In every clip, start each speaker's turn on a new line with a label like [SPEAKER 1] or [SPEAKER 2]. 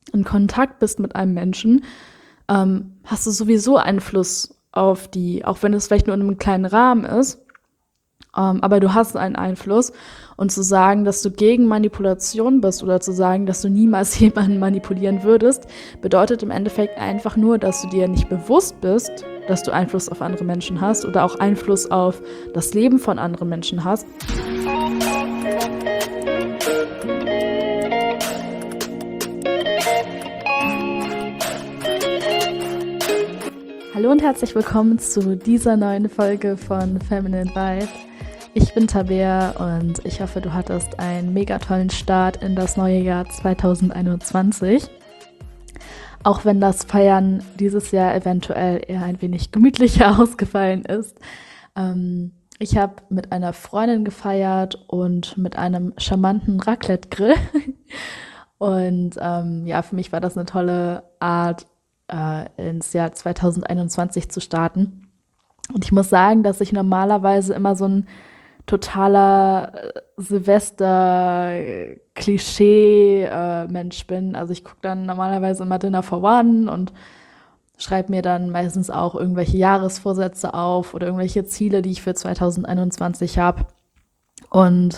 [SPEAKER 1] in Kontakt bist mit einem Menschen, hast du sowieso Einfluss auf die, auch wenn es vielleicht nur in einem kleinen Rahmen ist, aber du hast einen Einfluss. Und zu sagen, dass du gegen Manipulation bist oder zu sagen, dass du niemals jemanden manipulieren würdest, bedeutet im Endeffekt einfach nur, dass du dir nicht bewusst bist, dass du Einfluss auf andere Menschen hast oder auch Einfluss auf das Leben von anderen Menschen hast. Hallo und herzlich willkommen zu dieser neuen Folge von Feminine Vibe. Ich bin Tabea und ich hoffe, du hattest einen mega tollen Start in das neue Jahr 2021. Auch wenn das Feiern dieses Jahr eventuell eher ein wenig gemütlicher ausgefallen ist. Ich habe mit einer Freundin gefeiert und mit einem charmanten Raclette-Grill. Und ja, für mich war das eine tolle Art, ins Jahr 2021 zu starten. Und ich muss sagen, dass ich normalerweise immer so ein totaler Silvester-Klischee-Mensch bin. Also ich gucke dann normalerweise immer Dinner for One und schreibe mir dann meistens auch irgendwelche Jahresvorsätze auf oder irgendwelche Ziele, die ich für 2021 habe. Und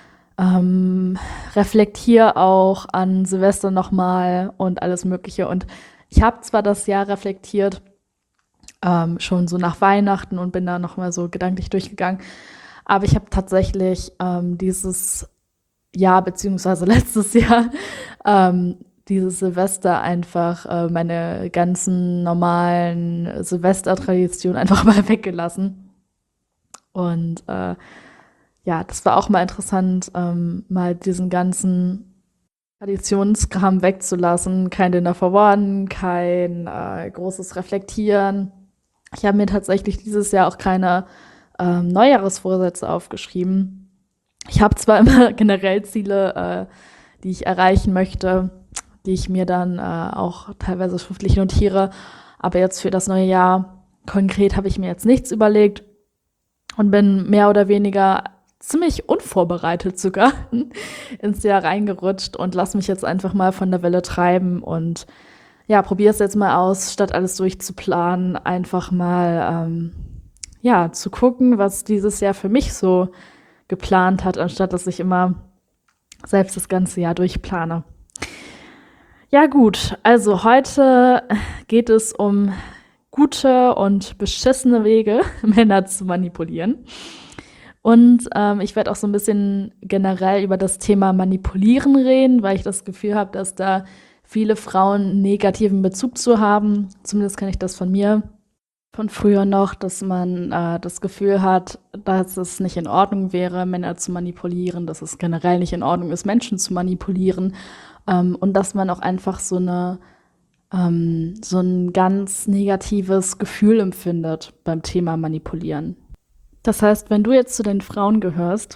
[SPEAKER 1] reflektiere auch an Silvester nochmal und alles Mögliche. Und ich habe zwar das Jahr reflektiert, schon so nach Weihnachten und bin da nochmal so gedanklich durchgegangen, aber ich habe tatsächlich dieses Jahr beziehungsweise letztes Jahr dieses Silvester einfach meine ganzen normalen Silvestertraditionen einfach mal weggelassen. Und ja, das war auch mal interessant, mal diesen ganzen Traditionskram wegzulassen. Kein Dinner for One, kein großes Reflektieren. Ich habe mir tatsächlich dieses Jahr auch keine Neujahresvorsätze aufgeschrieben. Ich habe zwar immer generell Ziele, die ich erreichen möchte, die ich mir dann auch teilweise schriftlich notiere, aber jetzt für das neue Jahr konkret habe ich mir jetzt nichts überlegt und bin mehr oder weniger ziemlich unvorbereitet sogar ins Jahr reingerutscht und lass mich jetzt einfach mal von der Welle treiben und ja, probiere es jetzt mal aus, statt alles durchzuplanen, einfach mal ja, zu gucken, was dieses Jahr für mich so geplant hat, anstatt dass ich immer selbst das ganze Jahr durchplane. Ja gut, also heute geht es um gute und beschissene Wege, Männer zu manipulieren. Und ich werde auch so ein bisschen generell über das Thema Manipulieren reden, weil ich das Gefühl habe, dass da viele Frauen einen negativen Bezug zu haben. Zumindest kenne ich das von mir, von früher noch, dass man das Gefühl hat, dass es nicht in Ordnung wäre, Männer zu manipulieren, dass es generell nicht in Ordnung ist, Menschen zu manipulieren. Und dass man auch einfach so ein ganz negatives Gefühl empfindet beim Thema Manipulieren. Das heißt, wenn du jetzt zu den Frauen gehörst,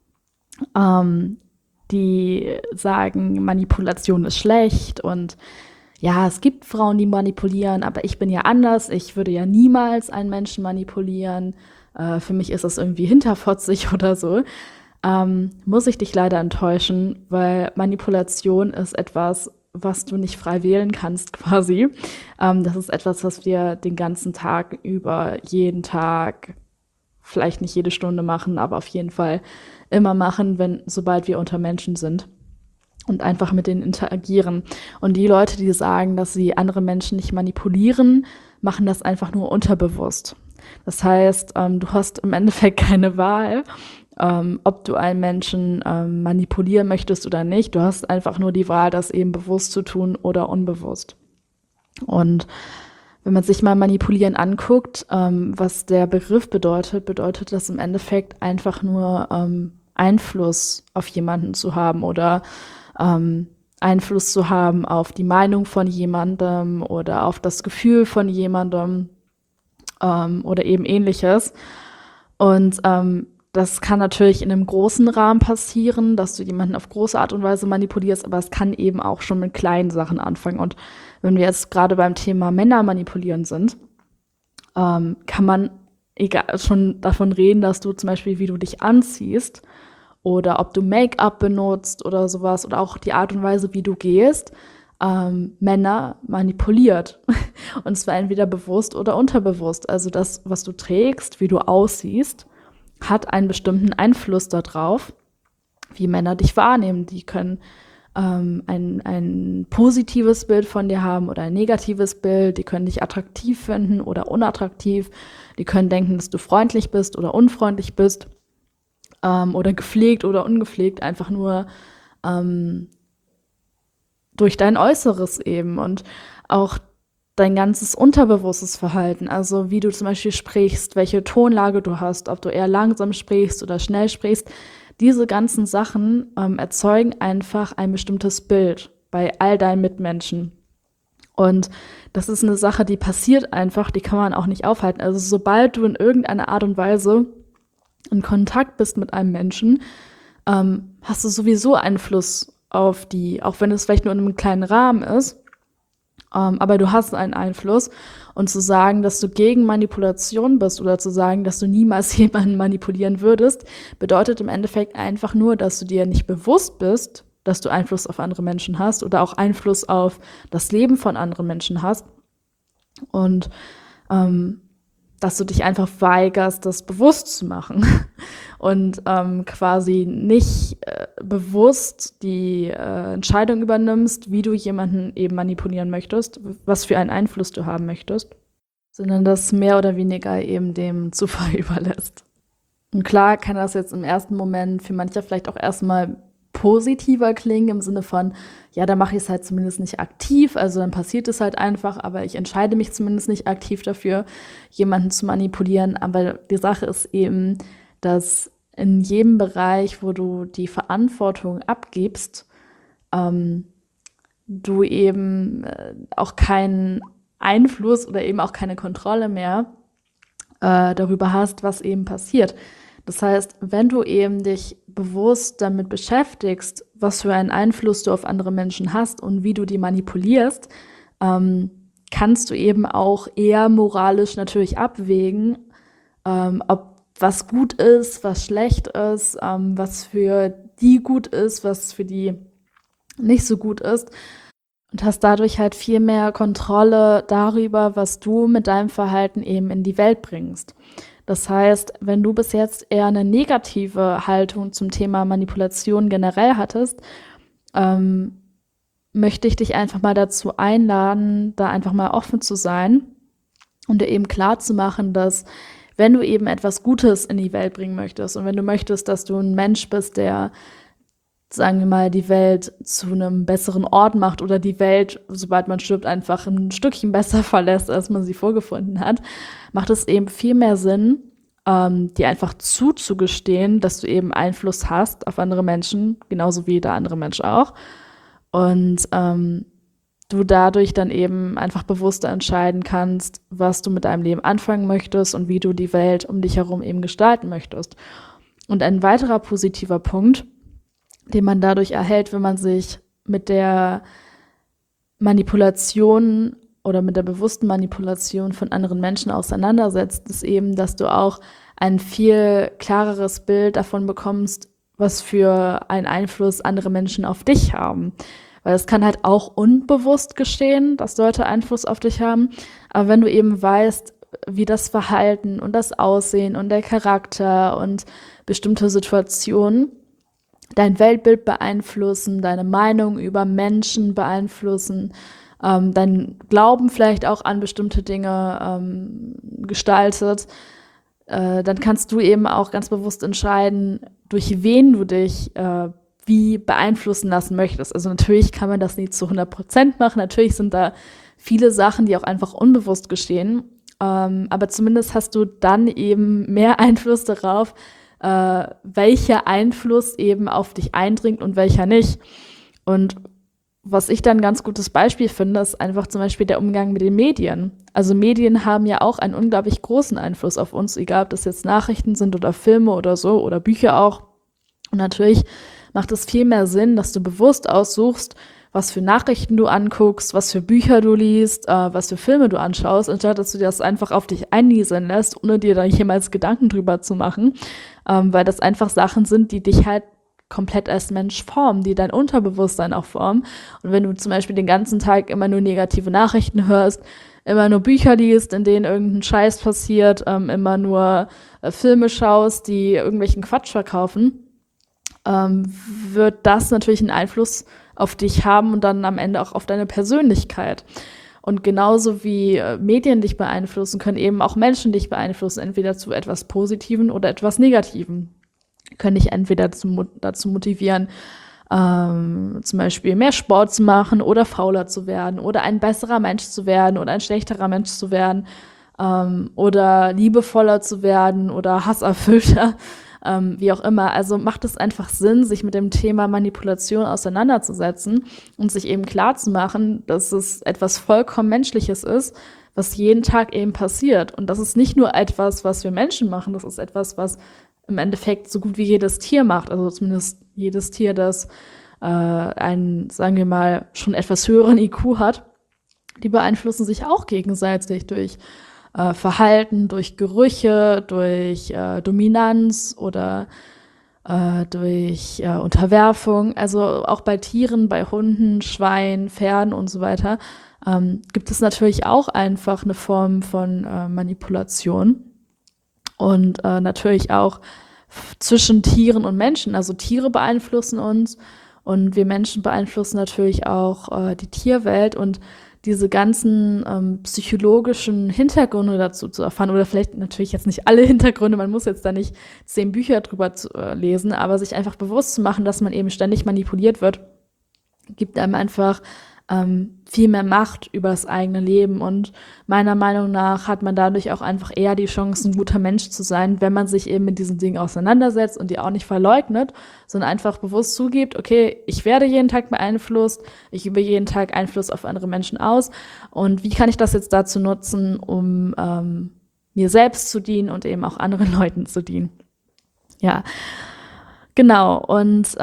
[SPEAKER 1] die sagen, Manipulation ist schlecht und ja, es gibt Frauen, die manipulieren, aber ich bin ja anders, ich würde ja niemals einen Menschen manipulieren, für mich ist das irgendwie hinterfotzig oder so, muss ich dich leider enttäuschen, weil Manipulation ist etwas, was du nicht frei wählen kannst quasi. Das ist etwas, was wir den ganzen Tag über, jeden Tag, vielleicht nicht jede Stunde machen, aber auf jeden Fall immer machen, sobald wir unter Menschen sind und einfach mit denen interagieren. Und die Leute, die sagen, dass sie andere Menschen nicht manipulieren, machen das einfach nur unterbewusst. Das heißt, du hast im Endeffekt keine Wahl, ob du einen Menschen manipulieren möchtest oder nicht. Du hast einfach nur die Wahl, das eben bewusst zu tun oder unbewusst. Und wenn man sich mal Manipulieren anguckt, was der Begriff bedeutet, bedeutet das im Endeffekt einfach nur Einfluss auf jemanden zu haben oder Einfluss zu haben auf die Meinung von jemandem oder auf das Gefühl von jemandem oder eben ähnliches. Und das kann natürlich in einem großen Rahmen passieren, dass du jemanden auf große Art und Weise manipulierst, aber es kann eben auch schon mit kleinen Sachen anfangen. Und wenn wir jetzt gerade beim Thema Männer manipulieren sind, kann man schon davon reden, dass du zum Beispiel, wie du dich anziehst oder ob du Make-up benutzt oder sowas oder auch die Art und Weise, wie du gehst, Männer manipuliert. Und zwar entweder bewusst oder unterbewusst. Also das, was du trägst, wie du aussiehst, hat einen bestimmten Einfluss darauf, wie Männer dich wahrnehmen. Die können ein positives Bild von dir haben oder ein negatives Bild. Die können dich attraktiv finden oder unattraktiv. Die können denken, dass du freundlich bist oder unfreundlich bist, oder gepflegt oder ungepflegt, einfach nur durch dein Äußeres eben und auch dein ganzes unterbewusstes Verhalten, also wie du zum Beispiel sprichst, welche Tonlage du hast, ob du eher langsam sprichst oder schnell sprichst. Diese ganzen Sachen erzeugen einfach ein bestimmtes Bild bei all deinen Mitmenschen. Und das ist eine Sache, die passiert einfach, die kann man auch nicht aufhalten. Also sobald du in irgendeiner Art und Weise in Kontakt bist mit einem Menschen, hast du sowieso Einfluss auf die, auch wenn es vielleicht nur in einem kleinen Rahmen ist, aber du hast einen Einfluss. Und zu sagen, dass du gegen Manipulation bist oder zu sagen, dass du niemals jemanden manipulieren würdest, bedeutet im Endeffekt einfach nur, dass du dir nicht bewusst bist, dass du Einfluss auf andere Menschen hast oder auch Einfluss auf das Leben von anderen Menschen hast. Und dass du dich einfach weigerst, das bewusst zu machen und quasi nicht bewusst die Entscheidung übernimmst, wie du jemanden eben manipulieren möchtest, was für einen Einfluss du haben möchtest, sondern das mehr oder weniger eben dem Zufall überlässt. Und klar kann das jetzt im ersten Moment für manche vielleicht auch erstmal positiver klingen, im Sinne von, ja, da mache ich es halt zumindest nicht aktiv, also dann passiert es halt einfach, aber ich entscheide mich zumindest nicht aktiv dafür, jemanden zu manipulieren. Aber die Sache ist eben, dass in jedem Bereich, wo du die Verantwortung abgibst, du eben auch keinen Einfluss oder eben auch keine Kontrolle mehr darüber hast, was eben passiert. Das heißt, wenn du eben dich bewusst damit beschäftigst, was für einen Einfluss du auf andere Menschen hast und wie du die manipulierst, kannst du eben auch eher moralisch natürlich abwägen, ob was gut ist, was schlecht ist, was für die gut ist, was für die nicht so gut ist. Und hast dadurch halt viel mehr Kontrolle darüber, was du mit deinem Verhalten eben in die Welt bringst. Das heißt, wenn du bis jetzt eher eine negative Haltung zum Thema Manipulation generell hattest, möchte ich dich einfach mal dazu einladen, da einfach mal offen zu sein und dir eben klar zu machen, dass wenn du eben etwas Gutes in die Welt bringen möchtest und wenn du möchtest, dass du ein Mensch bist, der, sagen wir mal, die Welt zu einem besseren Ort macht oder die Welt, sobald man stirbt, einfach ein Stückchen besser verlässt, als man sie vorgefunden hat, macht es eben viel mehr Sinn, dir einfach zuzugestehen, dass du eben Einfluss hast auf andere Menschen, genauso wie der andere Mensch auch. Und du dadurch dann eben einfach bewusster entscheiden kannst, was du mit deinem Leben anfangen möchtest und wie du die Welt um dich herum eben gestalten möchtest. Und ein weiterer positiver Punkt, den man dadurch erhält, wenn man sich mit der Manipulation oder mit der bewussten Manipulation von anderen Menschen auseinandersetzt, ist eben, dass du auch ein viel klareres Bild davon bekommst, was für einen Einfluss andere Menschen auf dich haben. Weil es kann halt auch unbewusst geschehen, dass Leute Einfluss auf dich haben. Aber wenn du eben weißt, wie das Verhalten und das Aussehen und der Charakter und bestimmte Situationen dein Weltbild beeinflussen, deine Meinung über Menschen beeinflussen, dein Glauben vielleicht auch an bestimmte Dinge gestaltet, dann kannst du eben auch ganz bewusst entscheiden, durch wen du dich wie beeinflussen lassen möchtest. Also natürlich kann man das nicht zu 100% machen, natürlich sind da viele Sachen, die auch einfach unbewusst geschehen, aber zumindest hast du dann eben mehr Einfluss darauf, welcher Einfluss eben auf dich eindringt und welcher nicht. Und was ich dann ein ganz gutes Beispiel finde, ist einfach zum Beispiel der Umgang mit den Medien. Also Medien haben ja auch einen unglaublich großen Einfluss auf uns, egal ob das jetzt Nachrichten sind oder Filme oder so oder Bücher auch. Und natürlich macht es viel mehr Sinn, dass du bewusst aussuchst, was für Nachrichten du anguckst, was für Bücher du liest, was für Filme du anschaust, anstatt dass du das einfach auf dich einnieseln lässt, ohne dir da jemals Gedanken drüber zu machen, weil das einfach Sachen sind, die dich halt komplett als Mensch formen, die dein Unterbewusstsein auch formen. Und wenn du zum Beispiel den ganzen Tag immer nur negative Nachrichten hörst, immer nur Bücher liest, in denen irgendein Scheiß passiert, immer nur Filme schaust, die irgendwelchen Quatsch verkaufen, wird das natürlich einen Einfluss auf dich haben und dann am Ende auch auf deine Persönlichkeit. Und genauso wie Medien dich beeinflussen, können eben auch Menschen dich beeinflussen, entweder zu etwas Positiven oder etwas Negativen. Können dich entweder dazu motivieren, zum Beispiel mehr Sport zu machen oder fauler zu werden oder ein besserer Mensch zu werden oder ein schlechterer Mensch zu werden, oder liebevoller zu werden oder hasserfüllter, wie auch immer. Also macht es einfach Sinn, sich mit dem Thema Manipulation auseinanderzusetzen und sich eben klar zu machen, dass es etwas vollkommen Menschliches ist, was jeden Tag eben passiert. Und das ist nicht nur etwas, was wir Menschen machen, das ist etwas, was im Endeffekt so gut wie jedes Tier macht. Also zumindest jedes Tier, das einen, sagen wir mal, schon etwas höheren IQ hat. Die beeinflussen sich auch gegenseitig durch Verhalten, durch Gerüche, durch Dominanz oder durch Unterwerfung. Also auch bei Tieren, bei Hunden, Schweinen, Pferden und so weiter gibt es natürlich auch einfach eine Form von Manipulation. Und natürlich auch zwischen Tieren und Menschen. Also Tiere beeinflussen uns und wir Menschen beeinflussen natürlich auch die Tierwelt. Und diese ganzen psychologischen Hintergründe dazu zu erfahren, oder vielleicht natürlich jetzt nicht alle Hintergründe, man muss jetzt da nicht 10 Bücher drüber lesen, aber sich einfach bewusst zu machen, dass man eben ständig manipuliert wird, gibt einem einfach viel mehr Macht über das eigene Leben. Und meiner Meinung nach hat man dadurch auch einfach eher die Chance, ein guter Mensch zu sein, wenn man sich eben mit diesen Dingen auseinandersetzt und die auch nicht verleugnet, sondern einfach bewusst zugibt, okay, ich werde jeden Tag beeinflusst, ich übe jeden Tag Einfluss auf andere Menschen aus und wie kann ich das jetzt dazu nutzen, um mir selbst zu dienen und eben auch anderen Leuten zu dienen. Ja, genau. Und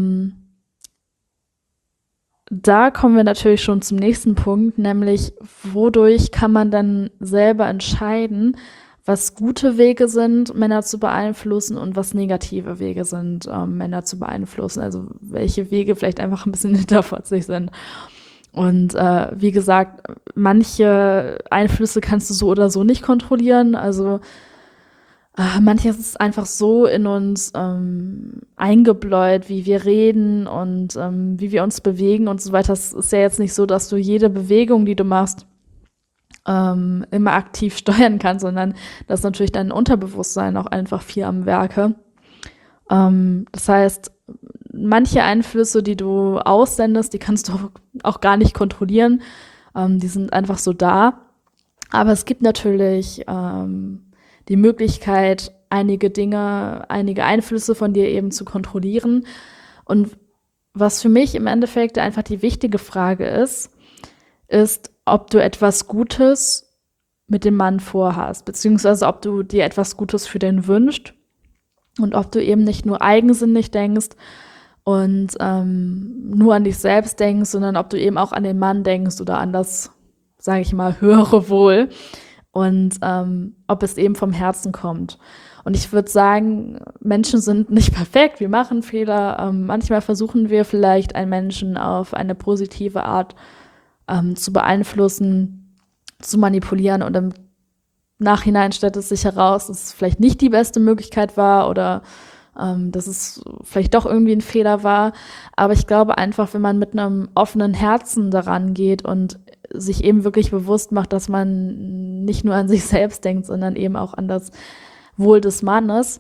[SPEAKER 1] da kommen wir natürlich schon zum nächsten Punkt, nämlich wodurch kann man dann selber entscheiden, was gute Wege sind, Männer zu beeinflussen und was negative Wege sind, Männer zu beeinflussen. Also welche Wege vielleicht einfach ein bisschen hinterfotzig sind. Und wie gesagt, manche Einflüsse kannst du so oder so nicht kontrollieren. Also manches ist einfach so in uns eingebläut, wie wir reden und wie wir uns bewegen und so weiter. Es ist ja jetzt nicht so, dass du jede Bewegung, die du machst, immer aktiv steuern kannst, sondern das ist natürlich dein Unterbewusstsein auch einfach viel am Werke. Das heißt, manche Einflüsse, die du aussendest, die kannst du auch gar nicht kontrollieren. Die sind einfach so da. Aber es gibt natürlich die Möglichkeit, einige Dinge, einige Einflüsse von dir eben zu kontrollieren. Und was für mich im Endeffekt einfach die wichtige Frage ist, ob du etwas Gutes mit dem Mann vorhast, beziehungsweise ob du dir etwas Gutes für den wünschst und ob du eben nicht nur eigensinnig denkst und nur an dich selbst denkst, sondern ob du eben auch an den Mann denkst oder an das, sage ich mal, höhere Wohl. Und ob es eben vom Herzen kommt. Und ich würde sagen, Menschen sind nicht perfekt, wir machen Fehler. Manchmal versuchen wir vielleicht einen Menschen auf eine positive Art zu beeinflussen, zu manipulieren. Und im Nachhinein stellt es sich heraus, dass es vielleicht nicht die beste Möglichkeit war oder dass es vielleicht doch irgendwie ein Fehler war. Aber ich glaube einfach, wenn man mit einem offenen Herzen daran geht und sich eben wirklich bewusst macht, dass man nicht nur an sich selbst denkt, sondern eben auch an das Wohl des Mannes,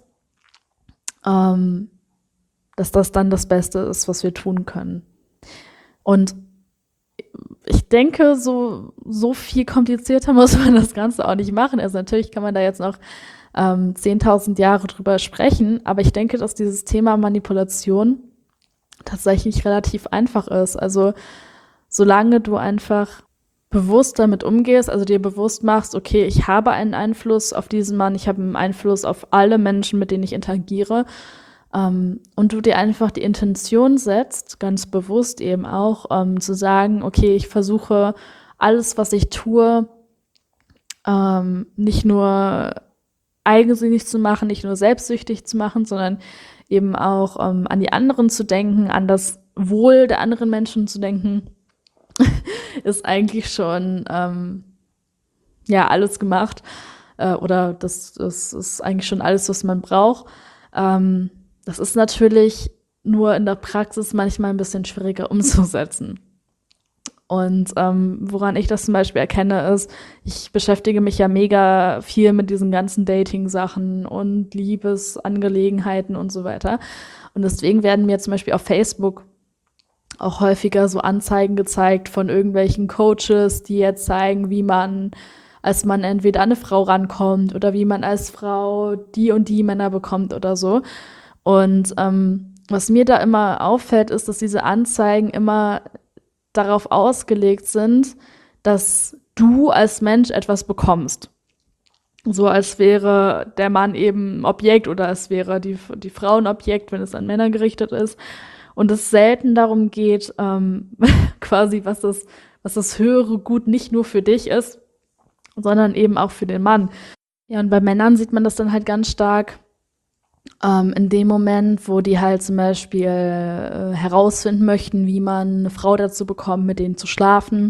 [SPEAKER 1] dass das dann das Beste ist, was wir tun können. Und ich denke, so viel komplizierter muss man das Ganze auch nicht machen. Also natürlich kann man da jetzt noch 10.000 Jahre drüber sprechen, aber ich denke, dass dieses Thema Manipulation tatsächlich relativ einfach ist. Also solange du einfach bewusst damit umgehst, also dir bewusst machst, okay, ich habe einen Einfluss auf diesen Mann, ich habe einen Einfluss auf alle Menschen, mit denen ich interagiere, und du dir einfach die Intention setzt, ganz bewusst eben auch, zu sagen, okay, ich versuche alles, was ich tue, nicht nur eigensinnig zu machen, nicht nur selbstsüchtig zu machen, sondern eben auch an die anderen zu denken, an das Wohl der anderen Menschen zu denken, ist eigentlich schon ja alles gemacht. Oder das ist eigentlich schon alles, was man braucht. Das ist natürlich nur in der Praxis manchmal ein bisschen schwieriger umzusetzen. Und woran ich das zum Beispiel erkenne, ist, ich beschäftige mich ja mega viel mit diesen ganzen Dating-Sachen und Liebesangelegenheiten und so weiter. Und deswegen werden mir zum Beispiel auf Facebook auch häufiger so Anzeigen gezeigt von irgendwelchen Coaches, die jetzt zeigen, wie man als Mann entweder an eine Frau rankommt oder wie man als Frau die und die Männer bekommt oder so. Und was mir da immer auffällt, ist, dass diese Anzeigen immer darauf ausgelegt sind, dass du als Mensch etwas bekommst. So als wäre der Mann eben ein Objekt oder als wäre die Frau ein Objekt, wenn es an Männer gerichtet ist. Und es selten darum geht, quasi, was das höhere Gut nicht nur für dich ist, sondern eben auch für den Mann. Ja, und bei Männern sieht man das dann halt ganz stark in dem Moment, wo die halt zum Beispiel herausfinden möchten, wie man eine Frau dazu bekommt, mit denen zu schlafen,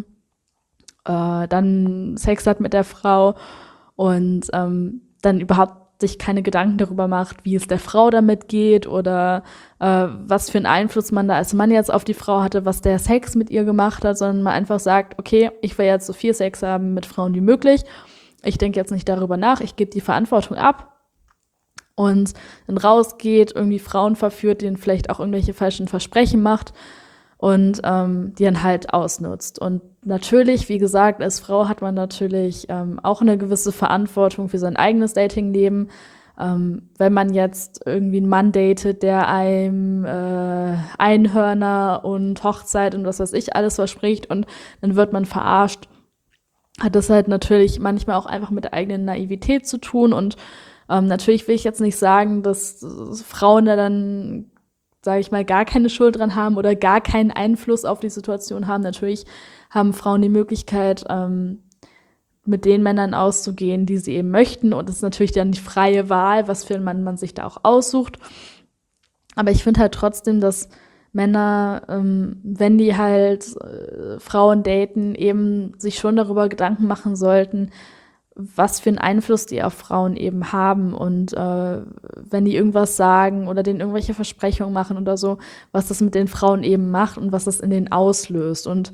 [SPEAKER 1] dann Sex hat mit der Frau und dann überhaupt sich keine Gedanken darüber macht, wie es der Frau damit geht oder was für einen Einfluss man da als Mann jetzt auf die Frau hatte, was der Sex mit ihr gemacht hat, sondern man einfach sagt, okay, ich will jetzt so viel Sex haben mit Frauen wie möglich. Ich denke jetzt nicht darüber nach, ich gebe die Verantwortung ab und dann rausgeht, irgendwie Frauen verführt, denen vielleicht auch irgendwelche falschen Versprechen macht und die dann halt ausnutzt. Und natürlich, wie gesagt, als Frau hat man natürlich auch eine gewisse Verantwortung für sein eigenes Datingleben. Wenn man jetzt irgendwie einen Mann datet, der einem Einhörner und Hochzeit und was weiß ich alles verspricht und dann wird man verarscht, hat das halt natürlich manchmal auch einfach mit der eigenen Naivität zu tun. Und natürlich will ich jetzt nicht sagen, dass Frauen da dann, sage ich mal, gar keine Schuld dran haben oder gar keinen Einfluss auf die Situation haben. Natürlich haben Frauen die Möglichkeit, mit den Männern auszugehen, die sie eben möchten. Und es ist natürlich dann die freie Wahl, was für einen Mann man sich da auch aussucht. Aber ich finde halt trotzdem, dass Männer, wenn die halt Frauen daten, eben sich schon darüber Gedanken machen sollten, was für einen Einfluss die auf Frauen eben haben und wenn die irgendwas sagen oder denen irgendwelche Versprechungen machen oder so, was das mit den Frauen eben macht und was das in denen auslöst und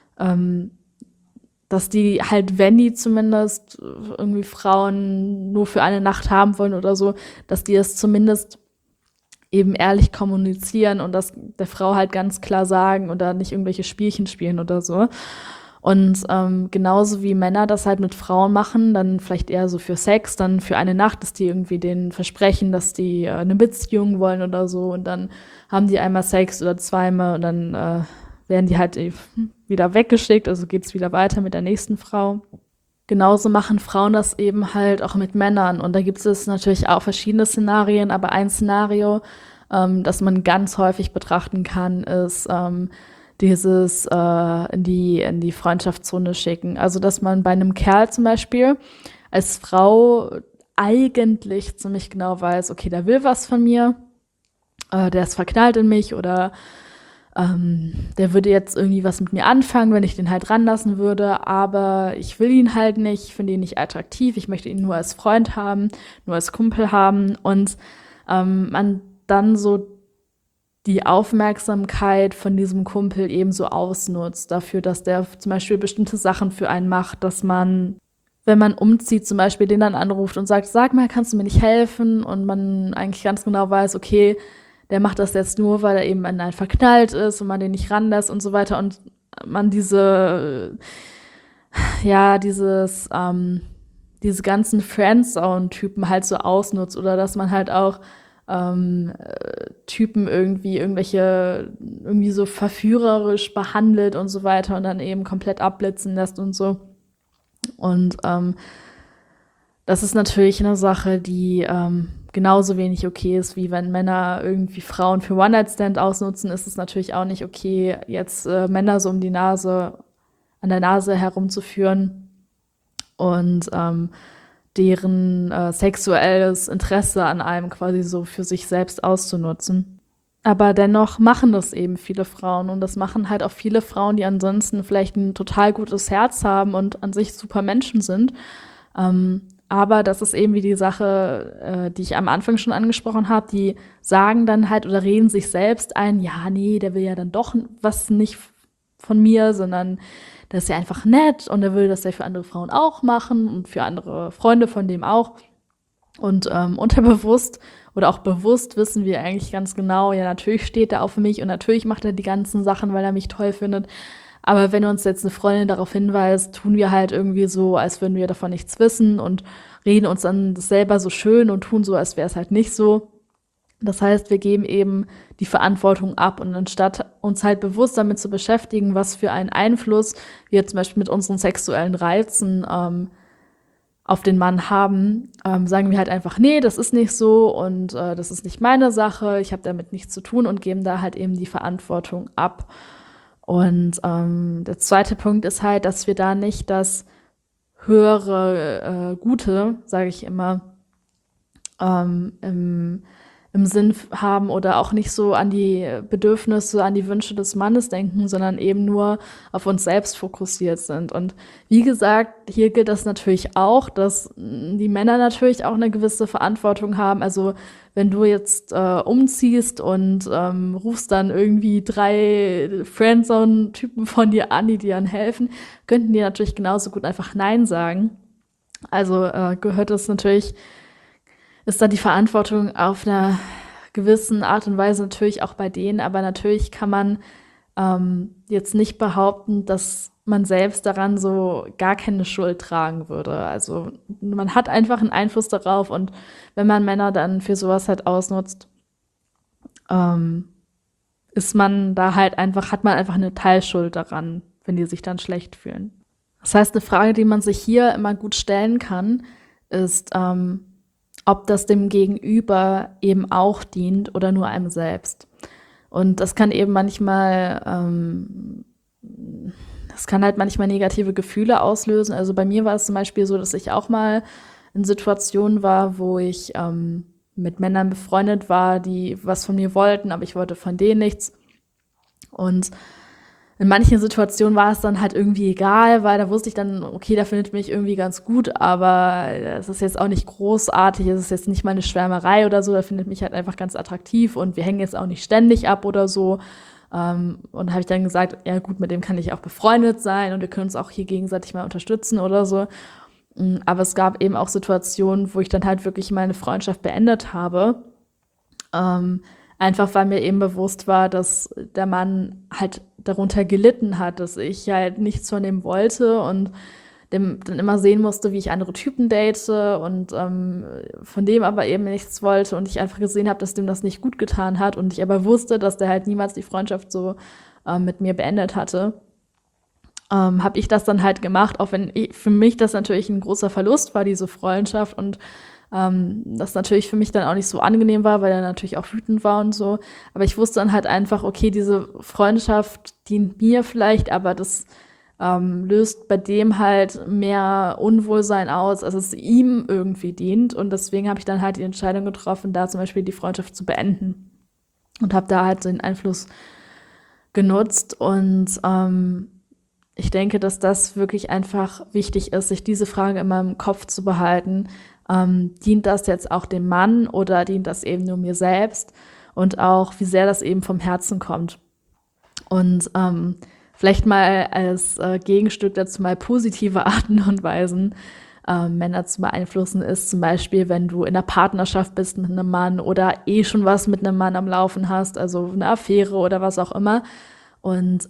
[SPEAKER 1] dass die halt, wenn die zumindest irgendwie Frauen nur für eine Nacht haben wollen oder so, dass die es zumindest eben ehrlich kommunizieren und das der Frau halt ganz klar sagen oder nicht irgendwelche Spielchen spielen oder so. Und genauso wie Männer das halt mit Frauen machen, dann vielleicht eher so für Sex, dann für eine Nacht, dass die irgendwie denen versprechen, dass die eine Beziehung wollen oder so und dann haben die einmal Sex oder zweimal und dann werden die halt wieder weggeschickt, also geht's wieder weiter mit der nächsten Frau. Genauso machen Frauen das eben halt auch mit Männern. Und da gibt es natürlich auch verschiedene Szenarien, aber ein Szenario, das man ganz häufig betrachten kann, ist dieses in die Freundschaftszone schicken. Also, dass man bei einem Kerl zum Beispiel als Frau eigentlich ziemlich genau weiß, okay, der will was von mir, der ist verknallt in mich oder der würde jetzt irgendwie was mit mir anfangen, wenn ich den halt ranlassen würde, aber ich will ihn halt nicht, ich finde ihn nicht attraktiv, ich möchte ihn nur als Freund haben, nur als Kumpel haben und man dann so die Aufmerksamkeit von diesem Kumpel eben so ausnutzt dafür, dass der zum Beispiel bestimmte Sachen für einen macht, dass man, wenn man umzieht, zum Beispiel den dann anruft und sagt, sag mal, kannst du mir nicht helfen? Und man eigentlich ganz genau weiß, okay, der macht das jetzt nur, weil er eben an einen verknallt ist und man den nicht ranlässt und so weiter und man diese ganzen Friendzone-Typen halt so ausnutzt oder dass man halt auch Typen irgendwie so verführerisch behandelt und so weiter und dann eben komplett abblitzen lässt und so. Und das ist natürlich eine Sache, die genauso wenig okay ist, wie wenn Männer irgendwie Frauen für One-Night-Stand ausnutzen, ist es natürlich auch nicht okay, jetzt Männer so an der Nase herumzuführen. Und deren sexuelles Interesse an einem quasi so für sich selbst auszunutzen. Aber dennoch machen das eben viele Frauen und das machen halt auch viele Frauen, die ansonsten vielleicht ein total gutes Herz haben und an sich super Menschen sind. Aber das ist eben wie die Sache, die ich am Anfang schon angesprochen habe, die sagen dann halt oder reden sich selbst ein, ja, nee, der will ja dann doch was nicht von mir, sondern der ist ja einfach nett und der will das ja für andere Frauen auch machen und für andere Freunde von dem auch. Und unterbewusst oder auch bewusst wissen wir eigentlich ganz genau, ja, natürlich steht er auf mich und natürlich macht er die ganzen Sachen, weil er mich toll findet. Aber wenn uns jetzt eine Freundin darauf hinweist, tun wir halt irgendwie so, als würden wir davon nichts wissen und reden uns dann das selber so schön und tun so, als wäre es halt nicht so. Das heißt, wir geben eben die Verantwortung ab und anstatt uns halt bewusst damit zu beschäftigen, was für einen Einfluss wir zum Beispiel mit unseren sexuellen Reizen auf den Mann haben, sagen wir halt einfach, nee, das ist nicht so und das ist nicht meine Sache, ich habe damit nichts zu tun und geben da halt eben die Verantwortung ab. Und der zweite Punkt ist halt, dass wir da nicht das höhere Gute, sage ich immer, im Sinn haben oder auch nicht so an die Bedürfnisse, an die Wünsche des Mannes denken, sondern eben nur auf uns selbst fokussiert sind. Und wie gesagt, hier gilt das natürlich auch, dass die Männer natürlich auch eine gewisse Verantwortung haben. Also wenn du jetzt umziehst und rufst dann irgendwie 3 Friendzone-Typen von dir an, die dir dann helfen, könnten die natürlich genauso gut einfach Nein sagen. Also gehört es natürlich, ist da die Verantwortung auf einer gewissen Art und Weise natürlich auch bei denen, aber natürlich kann man jetzt nicht behaupten, dass man selbst daran so gar keine Schuld tragen würde. Also man hat einfach einen Einfluss darauf und wenn man Männer dann für sowas halt ausnutzt, ist man da halt einfach, hat man einfach eine Teilschuld daran, wenn die sich dann schlecht fühlen. Das heißt, eine Frage, die man sich hier immer gut stellen kann, ist, ob das dem Gegenüber eben auch dient oder nur einem selbst. Und das kann eben manchmal, das kann halt manchmal negative Gefühle auslösen. Also bei mir war es zum Beispiel so, dass ich auch mal in Situationen war, wo ich mit Männern befreundet war, die was von mir wollten, aber ich wollte von denen nichts. Und in manchen Situationen war es dann halt irgendwie egal, weil da wusste ich dann, okay, der findet mich irgendwie ganz gut, aber es ist jetzt auch nicht großartig, es ist jetzt nicht mal eine Schwärmerei oder so, der findet mich halt einfach ganz attraktiv und wir hängen jetzt auch nicht ständig ab oder so. Und habe ich dann gesagt, ja gut, mit dem kann ich auch befreundet sein und wir können uns auch hier gegenseitig mal unterstützen oder so. Aber es gab eben auch Situationen, wo ich dann halt wirklich meine Freundschaft beendet habe. Einfach weil mir eben bewusst war, dass der Mann halt darunter gelitten hat, dass ich halt nichts von dem wollte und dem dann immer sehen musste, wie ich andere Typen date und von dem aber eben nichts wollte und ich einfach gesehen habe, dass dem das nicht gut getan hat und ich aber wusste, dass der halt niemals die Freundschaft so mit mir beendet hatte, habe ich das dann halt gemacht, auch wenn für mich das natürlich ein großer Verlust war, diese Freundschaft und das natürlich für mich dann auch nicht so angenehm war, weil er natürlich auch wütend war und so. Aber ich wusste dann halt einfach, okay, diese Freundschaft dient mir vielleicht, aber das löst bei dem halt mehr Unwohlsein aus, als es ihm irgendwie dient. Und deswegen habe ich dann halt die Entscheidung getroffen, da zum Beispiel die Freundschaft zu beenden. Und habe da halt den Einfluss genutzt. Und ich denke, dass das wirklich einfach wichtig ist, sich diese Frage immer im Kopf zu behalten. Dient das jetzt auch dem Mann oder dient das eben nur mir selbst? Und auch, wie sehr das eben vom Herzen kommt. Und vielleicht mal als Gegenstück dazu mal positive Arten und Weisen, Männer zu beeinflussen, ist zum Beispiel, wenn du in einer Partnerschaft bist mit einem Mann oder schon was mit einem Mann am Laufen hast, also eine Affäre oder was auch immer. Und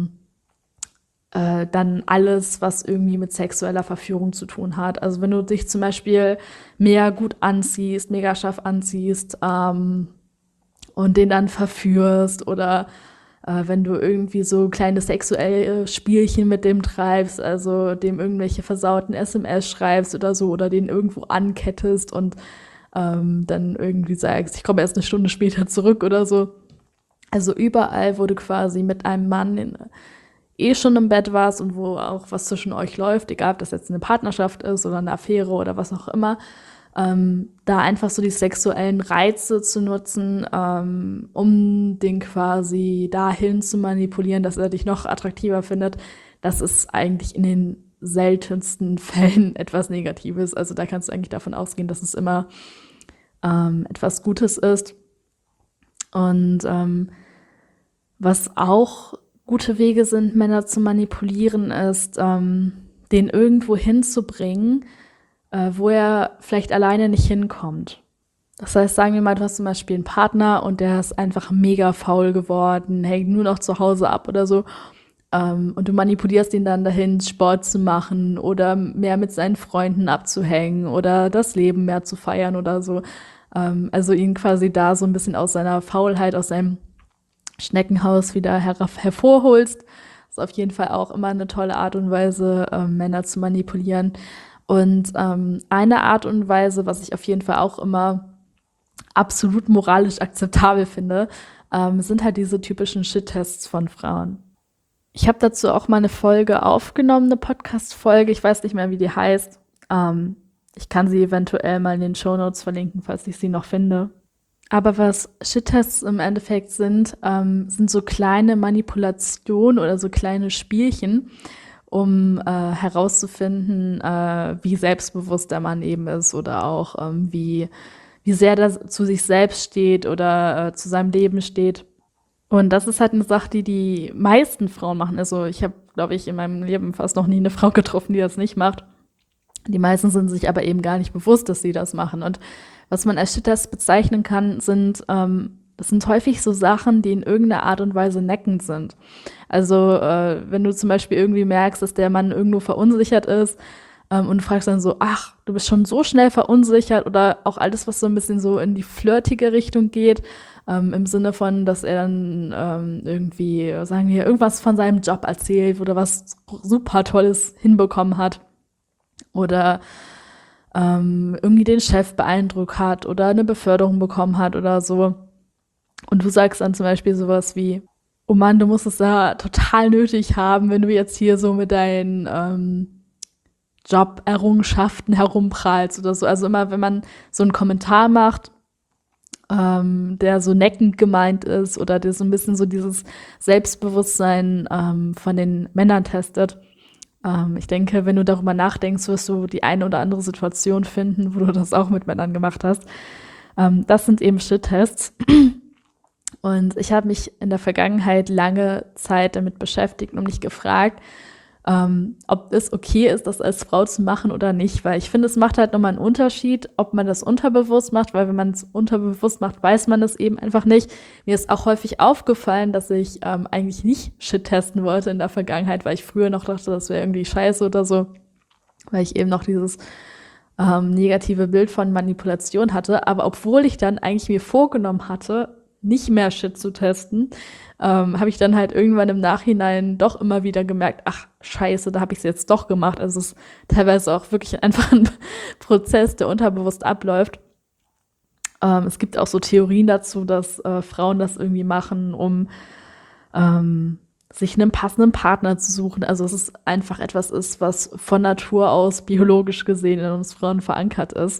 [SPEAKER 1] dann alles, was irgendwie mit sexueller Verführung zu tun hat. Also wenn du dich zum Beispiel mega gut anziehst, mega scharf anziehst und den dann verführst oder wenn du irgendwie so kleine sexuelle Spielchen mit dem treibst, also dem irgendwelche versauten SMS schreibst oder so oder den irgendwo ankettest und dann irgendwie sagst, ich komme erst eine Stunde später zurück oder so. Also überall, wo du quasi mit einem Mann schon im Bett warst und wo auch was zwischen euch läuft, egal ob das jetzt eine Partnerschaft ist oder eine Affäre oder was auch immer, da einfach so die sexuellen Reize zu nutzen, um den quasi dahin zu manipulieren, dass er dich noch attraktiver findet, das ist eigentlich in den seltensten Fällen etwas Negatives. Also da kannst du eigentlich davon ausgehen, dass es immer etwas Gutes ist. Und was auch gute Wege sind, Männer zu manipulieren, ist, den irgendwo hinzubringen, wo er vielleicht alleine nicht hinkommt. Das heißt, sagen wir mal, du hast zum Beispiel einen Partner und der ist einfach mega faul geworden, hängt nur noch zu Hause ab oder so. Und du manipulierst ihn dann dahin, Sport zu machen oder mehr mit seinen Freunden abzuhängen oder das Leben mehr zu feiern oder so. Also ihn quasi da so ein bisschen aus seiner Faulheit, aus seinem Schneckenhaus wieder hervorholst. Das ist auf jeden Fall auch immer eine tolle Art und Weise, Männer zu manipulieren. Und eine Art und Weise, was ich auf jeden Fall auch immer absolut moralisch akzeptabel finde, sind halt diese typischen Shit-Tests von Frauen. Ich habe dazu auch mal eine Folge aufgenommen, eine Podcast-Folge. Ich weiß nicht mehr, wie die heißt. Ich kann sie eventuell mal in den Shownotes verlinken, falls ich sie noch finde. Aber was Shit-Tests im Endeffekt sind so kleine Manipulationen oder so kleine Spielchen, um herauszufinden, wie selbstbewusst der Mann eben ist oder auch wie sehr er zu sich selbst steht oder zu seinem Leben steht. Und das ist halt eine Sache, die die meisten Frauen machen. Also ich habe, glaube ich, in meinem Leben fast noch nie eine Frau getroffen, die das nicht macht. Die meisten sind sich aber eben gar nicht bewusst, dass sie das machen. Und was man als Shit-Test bezeichnen kann, das sind häufig so Sachen, die in irgendeiner Art und Weise neckend sind. Also wenn du zum Beispiel irgendwie merkst, dass der Mann irgendwo verunsichert ist und du fragst dann so, ach, du bist schon so schnell verunsichert oder auch alles, was so ein bisschen so in die flirtige Richtung geht, im Sinne von, dass er dann irgendwie, sagen wir, irgendwas von seinem Job erzählt oder was super Tolles hinbekommen hat oder irgendwie den Chef beeindruckt hat oder eine Beförderung bekommen hat oder so. Und du sagst dann zum Beispiel sowas wie, oh Mann, du musst es da total nötig haben, wenn du jetzt hier so mit deinen Joberrungenschaften herumprallst oder so. Also immer, wenn man so einen Kommentar macht, der so neckend gemeint ist oder der so ein bisschen so dieses Selbstbewusstsein von den Männern testet. Ich denke, wenn du darüber nachdenkst, wirst du die eine oder andere Situation finden, wo du das auch mit Männern gemacht hast. Das sind eben Shit-Tests. Und ich habe mich in der Vergangenheit lange Zeit damit beschäftigt und mich gefragt, ob es okay ist, das als Frau zu machen oder nicht. Weil ich finde, es macht halt nochmal einen Unterschied, ob man das unterbewusst macht, weil wenn man es unterbewusst macht, weiß man es eben einfach nicht. Mir ist auch häufig aufgefallen, dass ich eigentlich nicht Shit testen wollte in der Vergangenheit, weil ich früher noch dachte, das wäre irgendwie scheiße oder so, weil ich eben noch dieses negative Bild von Manipulation hatte. Aber obwohl ich dann eigentlich mir vorgenommen hatte, nicht mehr Shit zu testen, habe ich dann halt irgendwann im Nachhinein doch immer wieder gemerkt, ach scheiße, da habe ich es jetzt doch gemacht. Also es ist teilweise auch wirklich einfach ein Prozess, der unterbewusst abläuft. Es gibt auch so Theorien dazu, dass Frauen das irgendwie machen, um sich einen passenden Partner zu suchen. Also es ist einfach etwas ist, was von Natur aus biologisch gesehen in uns Frauen verankert ist.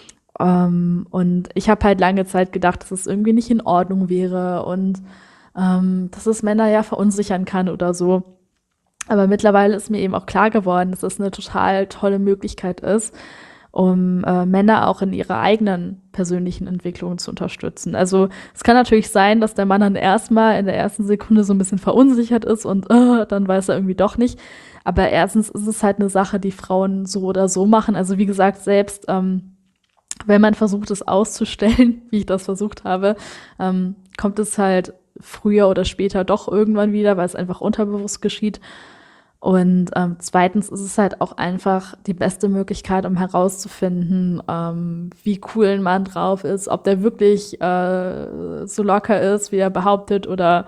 [SPEAKER 1] Und ich habe halt lange Zeit gedacht, dass es irgendwie nicht in Ordnung wäre und dass es Männer ja verunsichern kann oder so. Aber mittlerweile ist mir eben auch klar geworden, dass es eine total tolle Möglichkeit ist, um Männer auch in ihrer eigenen persönlichen Entwicklung zu unterstützen. Also es kann natürlich sein, dass der Mann dann erstmal in der ersten Sekunde so ein bisschen verunsichert ist und dann weiß er irgendwie doch nicht. Aber erstens ist es halt eine Sache, die Frauen so oder so machen. Also wie gesagt, selbst wenn man versucht, es auszustellen, wie ich das versucht habe, kommt es halt früher oder später doch irgendwann wieder, weil es einfach unterbewusst geschieht. Und zweitens ist es halt auch einfach die beste Möglichkeit, um herauszufinden, wie cool ein Mann drauf ist, ob der wirklich so locker ist, wie er behauptet oder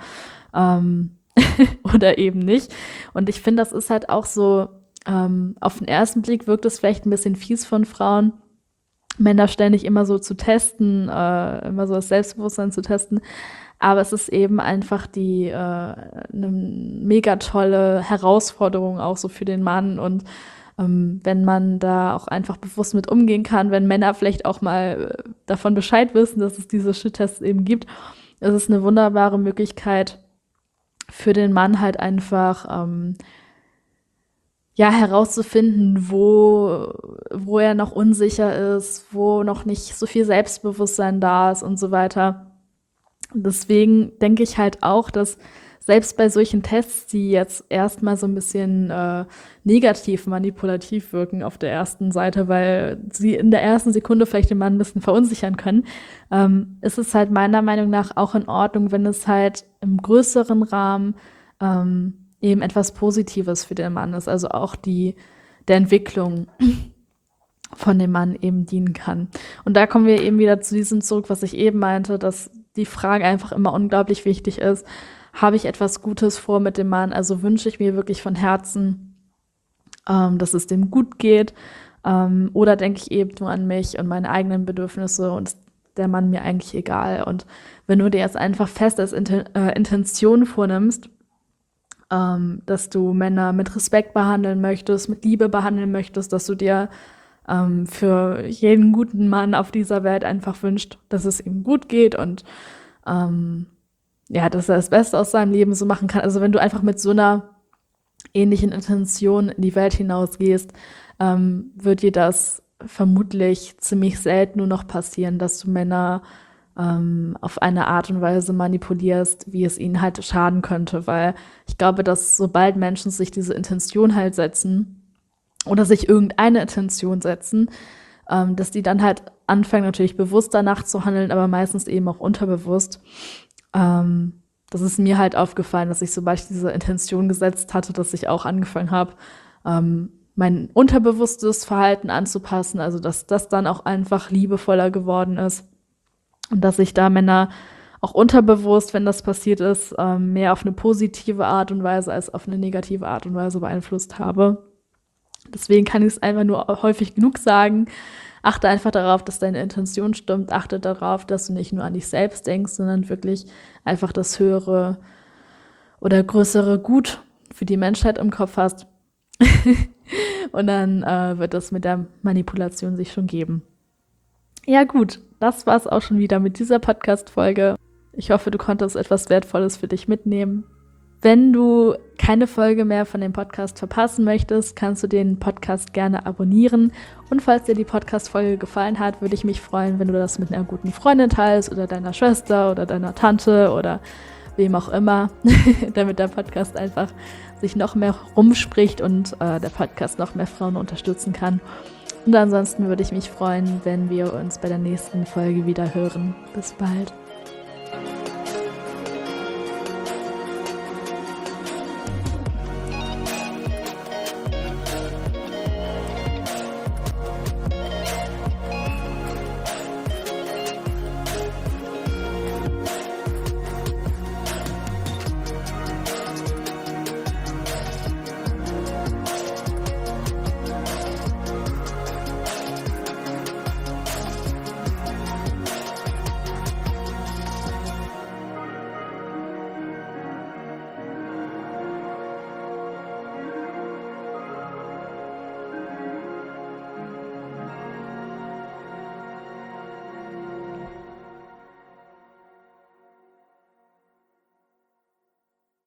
[SPEAKER 1] oder eben nicht. Und ich finde, das ist halt auch so, auf den ersten Blick wirkt es vielleicht ein bisschen fies von Frauen, Männer ständig immer so zu testen, immer so das Selbstbewusstsein zu testen. Aber es ist eben einfach eine mega tolle Herausforderung auch so für den Mann. Und wenn man da auch einfach bewusst mit umgehen kann, wenn Männer vielleicht auch mal davon Bescheid wissen, dass es diese Shit-Tests eben gibt, ist es eine wunderbare Möglichkeit für den Mann halt einfach herauszufinden, wo er noch unsicher ist, wo noch nicht so viel Selbstbewusstsein da ist und so weiter. Deswegen denke ich halt auch, dass selbst bei solchen Tests, die jetzt erstmal so ein bisschen negativ manipulativ wirken auf der ersten Seite, weil sie in der ersten Sekunde vielleicht den Mann ein bisschen verunsichern können, ist es halt meiner Meinung nach auch in Ordnung, wenn es halt im größeren Rahmen eben etwas Positives für den Mann ist, also auch der Entwicklung von dem Mann eben dienen kann. Und da kommen wir eben wieder zu diesem zurück, was ich eben meinte, dass die Frage einfach immer unglaublich wichtig ist. Habe ich etwas Gutes vor mit dem Mann? Also wünsche ich mir wirklich von Herzen, dass es dem gut geht? Oder denke ich eben nur an mich und meine eigenen Bedürfnisse und ist der Mann mir eigentlich egal? Und wenn du dir jetzt einfach fest als Intention vornimmst, dass du Männer mit Respekt behandeln möchtest, mit Liebe behandeln möchtest, dass du dir für jeden guten Mann auf dieser Welt einfach wünscht, dass es ihm gut geht und dass er das Beste aus seinem Leben so machen kann. Also wenn du einfach mit so einer ähnlichen Intention in die Welt hinausgehst, wird dir das vermutlich ziemlich selten nur noch passieren, dass du Männer auf eine Art und Weise manipulierst, wie es ihnen halt schaden könnte, weil ich glaube, dass sobald Menschen sich diese Intention halt setzen oder sich irgendeine Intention setzen, dass die dann halt anfangen, natürlich bewusst danach zu handeln, aber meistens eben auch unterbewusst. Das ist mir halt aufgefallen, dass ich, sobald ich diese Intention gesetzt hatte, dass ich auch angefangen habe, mein unterbewusstes Verhalten anzupassen, also dass das dann auch einfach liebevoller geworden ist. Und dass ich da Männer auch unterbewusst, wenn das passiert ist, mehr auf eine positive Art und Weise als auf eine negative Art und Weise beeinflusst habe. Deswegen kann ich es einfach nur häufig genug sagen. Achte einfach darauf, dass deine Intention stimmt. Achte darauf, dass du nicht nur an dich selbst denkst, sondern wirklich einfach das höhere oder größere Gut für die Menschheit im Kopf hast. Und dann wird das mit der Manipulation sich schon geben. Ja gut, das war's auch schon wieder mit dieser Podcast-Folge. Ich hoffe, du konntest etwas Wertvolles für dich mitnehmen. Wenn du keine Folge mehr von dem Podcast verpassen möchtest, kannst du den Podcast gerne abonnieren. Und falls dir die Podcast-Folge gefallen hat, würde ich mich freuen, wenn du das mit einer guten Freundin teilst oder deiner Schwester oder deiner Tante oder wem auch immer, damit der Podcast einfach sich noch mehr rumspricht und der Podcast noch mehr Frauen unterstützen kann. Und ansonsten würde ich mich freuen, wenn wir uns bei der nächsten Folge wieder hören. Bis bald.